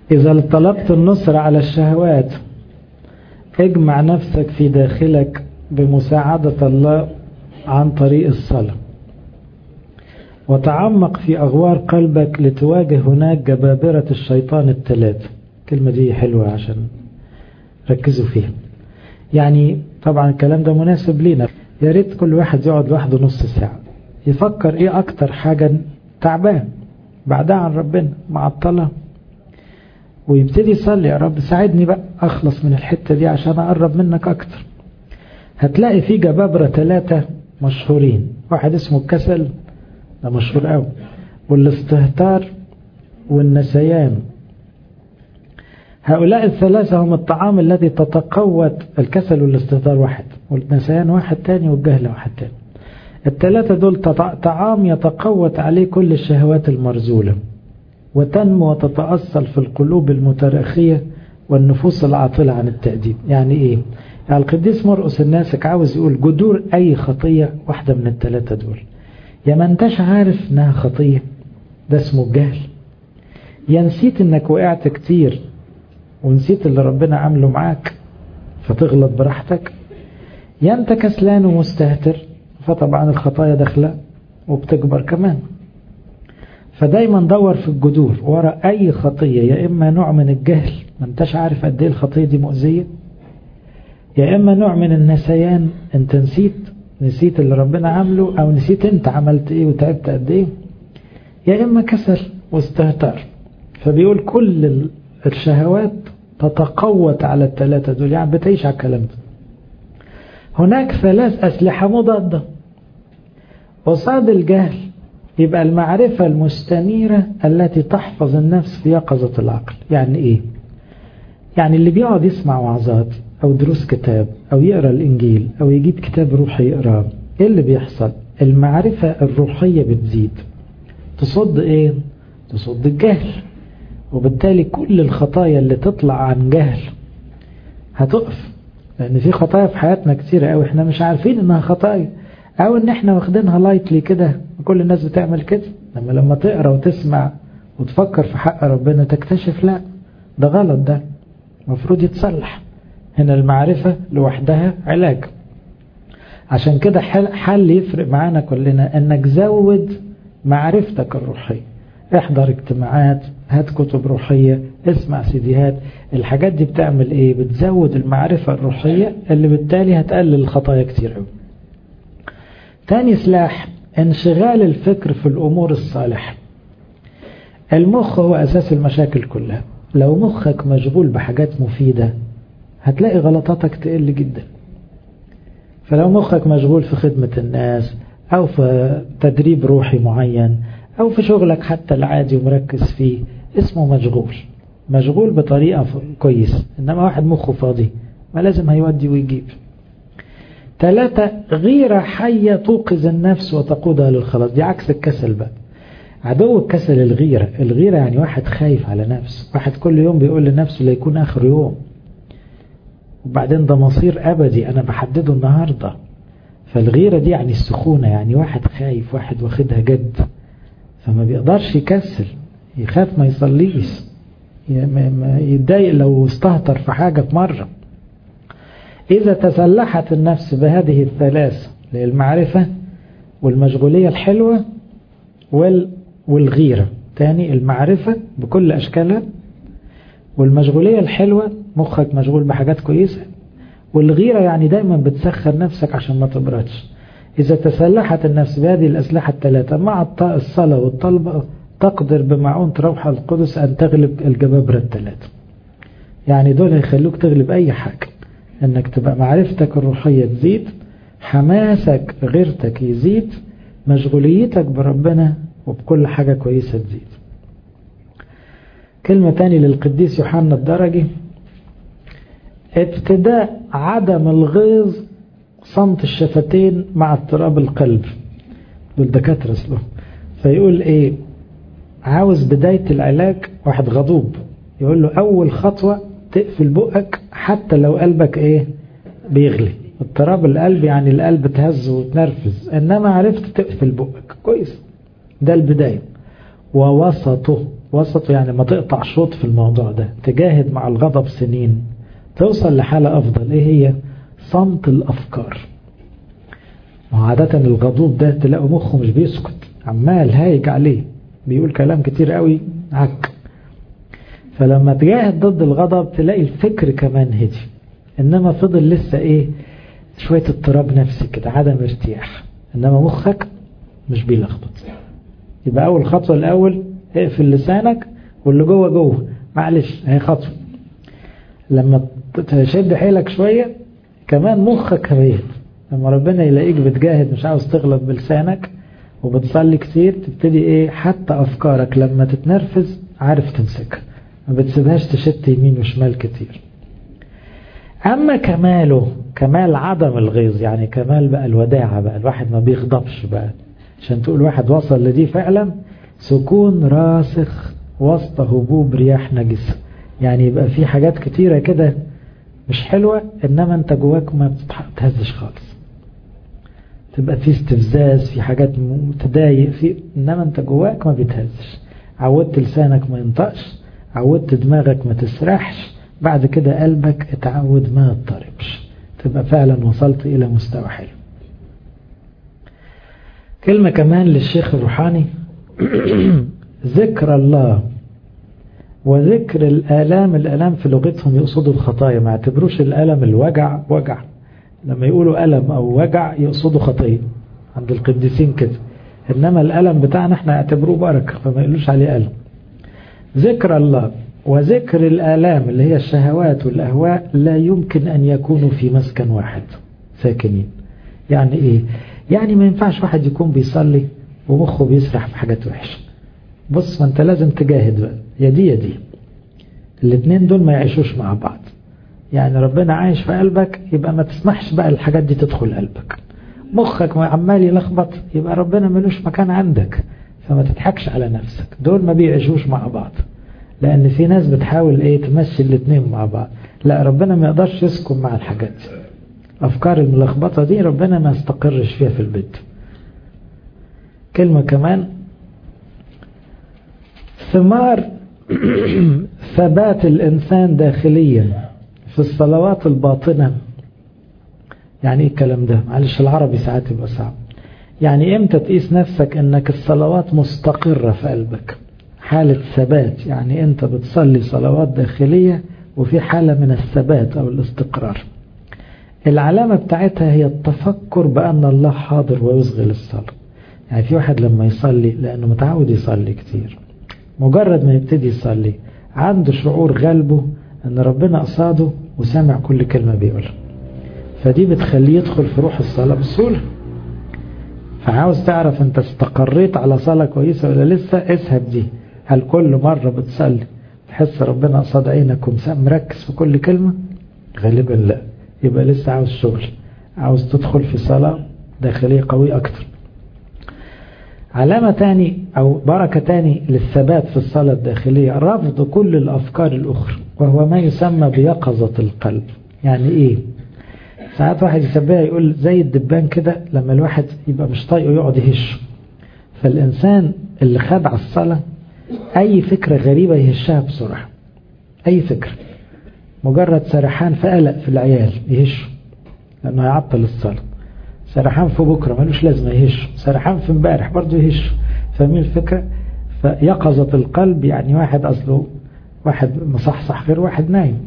إذا طلبت النصر على الشهوات اجمع نفسك في داخلك بمساعدة الله عن طريق الصلاة، وتعمق في أغوار قلبك لتواجه هناك جبابرة الشيطان الثلاثة. الكلمة دي حلوة عشان ركزوا فيها. يعني طبعا الكلام ده مناسب لينا. يا ريت كل واحد يقعد لوحده نص ساعة يفكر ايه اكتر حاجة تعبان بعدها عن ربنا معطلة، ويبتدي يصلي: يا رب ساعدني بقى اخلص من الحتة دي عشان اقرب منك اكتر. هتلاقي في جبابرة 3 مشهورين. واحد اسمه الكسل، ده مشهور قوي، والاستهتار والنسيان. هؤلاء ال3 هم الطعام الذي تتقوت. الكسل والاستهتار واحد، والنسيان واحد تاني، والجهل واحد تاني. ال3 دول طعام يتقوت عليه كل الشهوات المرزولة، وتنمو وتتأصل في القلوب المتراخية والنفوس العاطلة عن التأديب. يعني ايه؟ يعني القديس مرقس الناسك عاوز يقول جذور اي خطية واحدة من ال3 دول. يا ما انتش عارف انها خطية، ده اسمه الجهل. يا نسيت انك وقعت كتير ونسيت اللي ربنا عمله معاك فتغلط براحتك. يا انت كسلان ومستهتر، فطبعا الخطايا داخله وبتكبر كمان. فدايما دور في الجذور ورا اي خطية. يا اما نوع من الجهل، ما انتش عارف قد ايه الخطية دي مؤذية، يا اما نوع من النسيان، انت نسيت اللي ربنا عمله، او نسيت انت عملت ايه وتعبت قد ايه، يا اما كسل واستهتار. فبيقول كل الشهوات تتقوت على ال3 دول، يعني بتعيش على الكلام ده. هناك 3 أسلحة مضادة قصاد الجهل. يبقى المعرفة المستنيرة التي تحفظ النفس في يقظة العقل. يعني ايه؟ يعني اللي بيقعد يسمع وعظات او دروس كتاب او يقرأ الانجيل او يجيب كتاب روحي يقرأ، ايه اللي بيحصل؟ المعرفة الروحية بتزيد. تصد ايه؟ تصد الجهل. وبالتالي كل الخطايا اللي تطلع عن جهل هتقف. لان في خطايا في حياتنا كتيرة قوي احنا مش عارفين انها خطايا، او ان احنا واخدينها لايتلي كده، كل الناس بتعمل كده. لما تقرأ وتسمع وتفكر في حق ربنا تكتشف لا، ده غلط، ده مفروض يتصلح. هنا المعرفة لوحدها علاج. عشان كده حل يفرق معانا كلنا انك زود معرفتك الروحية. احضر اجتماعات، هات كتب روحية، اسمع سيديهات. الحاجات دي بتعمل ايه؟ بتزود المعرفة الروحية اللي بالتالي هتقلل الخطايا كتير قوي. تاني سلاح انشغال الفكر في الامور الصالحة. المخ هو اساس المشاكل كلها. لو مخك مشغول بحاجات مفيدة هتلاقي غلطاتك تقل جدا. فلو مخك مشغول في خدمة الناس او في تدريب روحي معين او في شغلك حتى العادي ومركز فيه، اسمه مشغول بطريقة كويس. انما واحد مخه فاضي ما لازم هيودي ويجيب. 3 غيرة حية توقظ النفس وتقودها للخلاص. دي عكس الكسل بقى. عدو الكسل الغيرة يعني واحد خايف على نفسه، واحد كل يوم بيقول لنفسه لا يكون آخر يوم، وبعدين ده مصير أبدي أنا بحدده النهاردة. فالغيرة دي يعني السخونة، يعني واحد خايف، واحد واخدها جد، فما بيقدرش يكسل، يخاف ما يصليش، يتضايق لو استهتر في حاجة مرة. إذا تسلحت النفس بهذه ال3 للمعرفة والمشغولية الحلوة والغيرة، تاني المعرفة بكل أشكالها والمشغولية الحلوة، مخك مشغول بحاجات كويسة، والغيرة يعني دايما بتسخر نفسك عشان ما تبردش. إذا تسلحت النفس بهذه الأسلحة ال3 مع الصلاة والطلبة تقدر بمعونة روح القدس أن تغلب الجبابرة ال3. يعني دول هيخلوك تغلب أي حاجة، أنك تبقى معرفتك الروحية تزيد، حماسك غيرتك يزيد، مشغوليتك بربنا وبكل حاجة كويسة تزيد. كلمة تاني للقديس يوحنا الدرجي: ابتداء عدم الغيظ صمت الشفتين مع اضطراب القلب. دول دكاترة اسلوب. فيقول ايه؟ عاوز بداية العلاج واحد غضوب يقول له اول خطوة تقفل بقك حتى لو قلبك ايه بيغلي. اضطراب القلب يعني القلب تهز وتنرفز، انما عرفت تقفل بقك كويس، ده البداية. ووسطه وسط يعني ما تقطع شوط في الموضوع ده، تجاهد مع الغضب سنين، توصل لحالة أفضل. إيه هي؟ صمت الأفكار. وعادة الغضوب ده تلاقوا مخه مش بيسكت، عمال هايج عليه، بيقول كلام كتير قوي عك. فلما تجاهد ضد الغضب تلاقي الفكر كمان هدي، إنما فضل لسه إيه؟ شوية اضطراب نفسي كده، عدم ارتياح، إنما مخك مش بيلخبط. يبقى أول خطوة الأول اقفل لسانك، واللي جوه جوه، معلش هي خطوة. لما تشد حيلك شوية كمان مخك هبيت. لما ربنا يلاقيك بتجاهد مش عاوز تغلط بلسانك وبتصلي كتير، تبتدي ايه؟ حتى افكارك لما تتنرفز عارف تمسكها، ما بتسيبهاش تشت يمين وشمال كتير. اما كماله كمال عدم الغيظ، يعني كمال بقى الوداعة، بقى الواحد ما بيغضبش بقى. عشان تقول واحد وصل لدي فعلا، سكون راسخ وسط هبوب رياح نجسة. يعني يبقى في حاجات كتيرة كده مش حلوة، انما انت جواك ما بتتهزش خالص. تبقى في استفزاز، في حاجات تضايق في، انما انت جواك ما بيتهزش. عودت لسانك ما ينطقش، عودت دماغك ما تسرحش، بعد كده قلبك اتعود ما يضطربش، تبقى فعلا وصلت الى مستوى حلو. كلمة كمان للشيخ الروحاني ذكر الله وذكر الآلام. الآلام في لغتهم يقصدوا الخطايا، ما اعتبروش الألم الوجع وجع. لما يقولوا ألم أو وجع يقصدوا خطية عند القديسين كده، إنما الألم بتاعنا احنا اعتبروه بركة، فما يقولوش عليه ألم. ذكر الله وذكر الآلام اللي هي الشهوات والأهواء لا يمكن أن يكونوا في مسكن واحد ساكنين. يعني إيه؟ يعني ما ينفعش واحد يكون بيصلي ومخه بيسرح في حاجات وحشة. بص، ما انت لازم تجاهد بقى، يا دي يا دي، الاثنين دول ما يعيشوش مع بعض. يعني ربنا عايش في قلبك، يبقى ما تسمحش بقى الحاجات دي تدخل قلبك. مخك عمال يلخبط، يبقى ربنا ملوش مكان عندك. فما تضحكش على نفسك، دول ما بيعيشوش مع بعض. لان في ناس بتحاول ايه تمشي الاثنين مع بعض، لا ربنا ما يقدرش يسكن مع الحاجات دي. افكار الملخبطة دي ربنا ما يستقرش فيها في البيت. كلمة كمان، ثمار ثبات الإنسان داخليا في الصلوات الباطنة. يعني ايه الكلام ده؟ معلش العربي ساعات يبقى صعب. يعني امتى تقيس نفسك انك الصلوات مستقرة في قلبك، حالة ثبات؟ يعني انت بتصلي صلوات داخلية وفي حالة من الثبات او الاستقرار. العلامة بتاعتها هي التفكر بأن الله حاضر ويصغي للصلاة. يعني في واحد لما يصلي لأنه متعود يصلي كتير، مجرد ما يبتدي يصلي عنده شعور غالبه أن ربنا قصاده وسامع كل كلمة بيقولها، فدي بتخليه يدخل في روح الصلاة بسهولة. فعاوز تعرف أنت استقريت على صلاة كويسة ولا لسه؟ اسهب دي. هل كل مرة بتصلي تحس ربنا قصاد عينك ومركز في كل كلمة؟ غالبا لا، يبقى لسه عاوز شغل، عاوز تدخل في صلاة داخلية قوية أكتر. علامة تاني أو بركة تاني للثبات في الصلاة الداخلية رفض كل الأفكار الأخرى، وهو ما يسمى بيقظة القلب. يعني إيه؟ ساعات واحد يسميها يقول زي الدبان كده، لما الواحد يبقى مش طايقه يقعد يهش. فالإنسان اللي خد على الصلاة أي فكرة غريبة يهشها بسرعة. أي فكرة، مجرد سرحان في قلق في العيال يهش لأنه هيعطل الصلاة، سرحان في بكرة ملوش لازمة يهش، سرحان في امبارح برضو يهش. فاهمين الفكرة؟ فيقظة القلب يعني واحد أصله واحد مصحصح غير واحد نايم.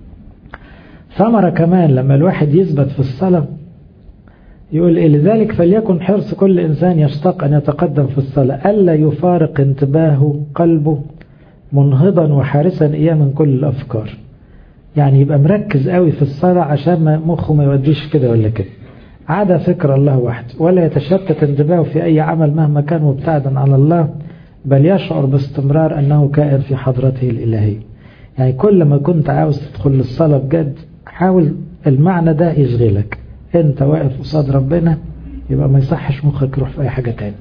ثمرة كمان لما الواحد يثبت في الصلاة يقول إيه؟ لذلك فليكن حرص كل إنسان يشتاق أن يتقدم في الصلاة ألا يفارق انتباهه قلبه منهضا وحارسا إياه من كل الأفكار. يعني يبقى مركز قوي في الصلاة عشان ما مخه ما يوديش كده ولا كده، عدا فكر الله وحده، ولا يتشتت انتباهه في أي عمل مهما كان مبتعدا عن الله، بل يشعر باستمرار أنه كائن في حضرته الإلهية. يعني كل ما كنت عاوز تدخل للصلاة بجد حاول المعنى ده يشغلك. انت واقف قصاد ربنا، يبقى ما يصحش مخك يروح في أي حاجة تاني.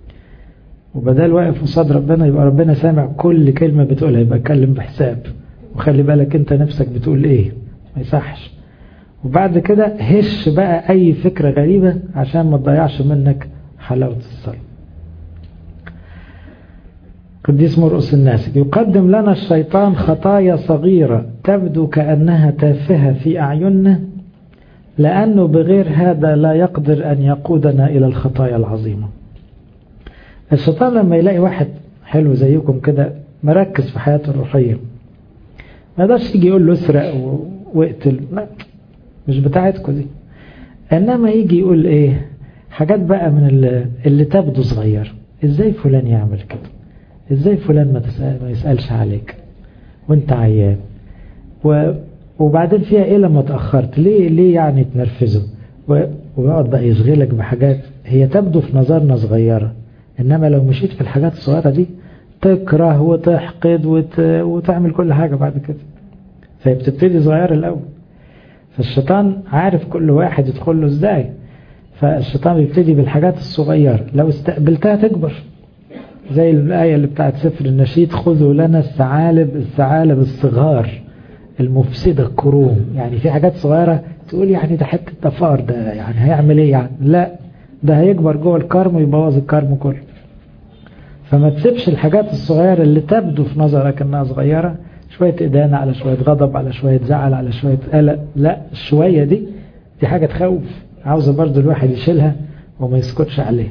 وبدال واقف قصاد ربنا يبقى ربنا سامع كل كلمة بتقولها، يبقى اتكلم بحساب، وخلي بالك انت نفسك بتقول ايه، ما يصحش. وبعد كده هش بقى اي فكرة غريبة عشان ما تضيعش منك حلاوة الصلاة. قديس مرقس الناسك يقدم لنا الشيطان خطايا صغيرة تبدو كأنها تافهة في أعيننا، لأنه بغير هذا لا يقدر أن يقودنا إلى الخطايا العظيمة. الشيطان لما يلاقي واحد حلو زيكم كده مركز في حياته الروحية، ما يقدرش يجي يقول له اسرق واقتل، لا مش بتاعتكم دي. إنما يجي يقول إيه حاجات بقى من اللي تبدو صغير. إزاي فلان يعمل كده؟ إزاي فلان ما يسألش عليك وانت عيان؟ وبعدين فيها إيه لما تأخرت؟ ليه يعني تنرفزه؟ ويقعد بقى يشغلك بحاجات هي تبدو في نظرنا صغيرة، إنما لو مشيت في الحاجات الصغيرة دي تكره وتحقد وتعمل كل حاجة بعد كده. فهي بتبتدي صغيرة الأول. فالشيطان عارف كل واحد يدخل له إزاي. فالشيطان بيبتدي بالحاجات الصغيرة، لو استقبلتها تكبر. زي الآية اللي بتاعت سفر النشيد: خذوا لنا الثعالب الصغار المفسدة الكروم. يعني في حاجات صغيرة تقول يعني ده حتة تفار، ده يعني هيعمل ايه يعني؟ لا، ده هيكبر جوه الكرم ويبوظ الكرم كله. فما تسيبش الحاجات الصغيرة اللي تبدو في نظرك انها صغيرة، شوية إدانة على شوية غضب على شوية زعل على شوية قلق، لا الشوية دي حاجة تخوف، عاوزة برضو الواحد يشيلها وما يسكتش عليها.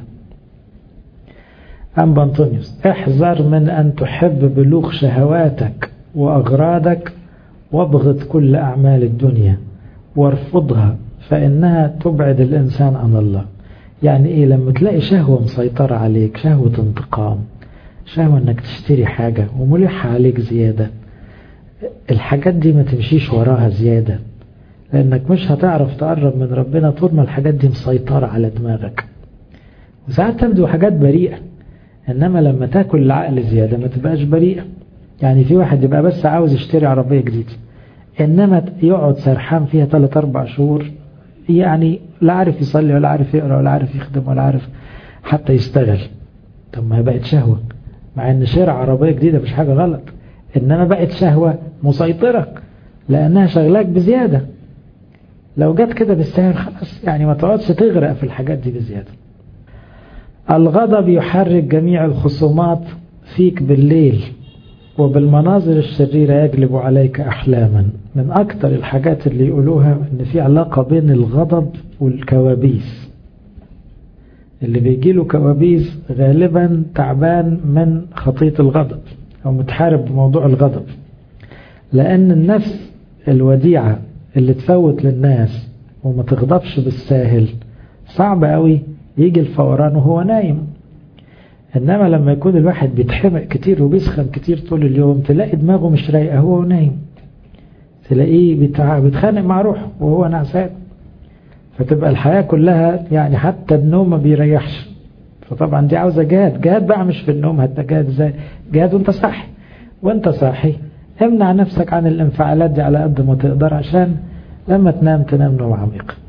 أنبا أنطونيوس: احذر من أن تحب بلوغ شهواتك وأغراضك، وابغض كل أعمال الدنيا وارفضها، فإنها تبعد الإنسان عن الله. يعني إيه؟ لما تلاقي شهوة مسيطرة عليك، شهوة انتقام، شهوة أنك تشتري حاجة وملحة عليك زيادة، الحاجات دي ما تمشيش وراها زيادة، لأنك مش هتعرف تقرب من ربنا طول ما الحاجات دي مسيطرة على دماغك. وساعات تبدو حاجات بريئة، إنما لما تاكل العقل زيادة ما تبقاش بريئة. يعني في واحد يبقى بس عاوز يشتري عربية جديدة، إنما يقعد سرحان فيها 3-4 شهور، يعني لا عارف يصلي ولا عارف يقرأ ولا عارف يخدم ولا عارف حتى يشتغل. طب ما بقت شهوة، مع إن شراء عربية جديدة مش حاجة غلط، إنما بقت شهوة مسيطرة لأنها شغلاك بزيادة. لو جت كده بالسهل خلاص، يعني ما تقعدش تغرق في الحاجات دي بزيادة. الغضب يحرك جميع الخصومات فيك بالليل، وبالمناظر الشريرة يجلب عليك أحلاما. من أكتر الحاجات اللي يقولوها إن في علاقة بين الغضب والكوابيس. اللي بيجيله كوابيس غالبا تعبان من خطية الغضب أو متحارب بموضوع الغضب، لأن النفس الوديعة اللي تفوت للناس وما تغضبش بالساهل صعب قوي يجي الفوران وهو نايم. إنما لما يكون الواحد بيتحمق كتير وبيسخن كتير طول اليوم، تلاقي دماغه مش رايقة هو نايم، تلاقيه بيتخانق مع روحه وهو نعسان. فتبقى الحياة كلها يعني حتى النوم ما بيريحش. فطبعا دي عاوزة جهاد بقى، مش في النوم، هتجاهد ازاي؟ جهاد وانت صاحي. وانت صاحي امنع نفسك عن الانفعالات دي على قد ما تقدر، عشان لما تنام نوم عميق.